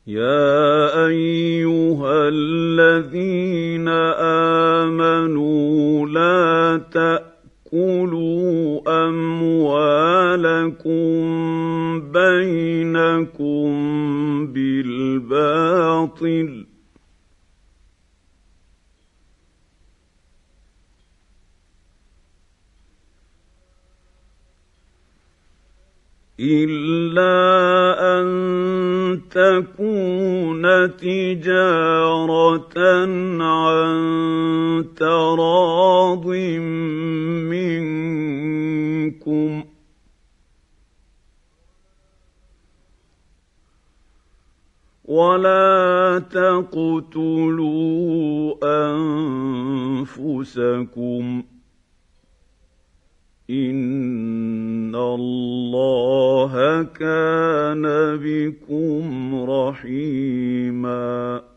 يَا أَيُّهَا الَّذِينَ آمَنُوا لَا تَأْكُلُوا أَمْوَالَكُم بَيْنَكُم بِالْبَاطِلِ إِلَّا أَن تَكُونَ تِجَارَةً عَن تَرَاضٍ مِّنكُمْ ۚ وَلَا تَقْتُلُوا أَنفُسَكُمْ ۚ إِنَّ اللَّهَ كَانَ بِكُمْ رَحِيمًا